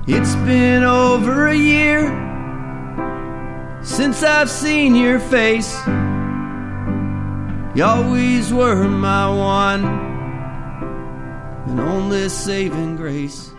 It's been over a year since I've seen your face. You always were my one and only saving grace.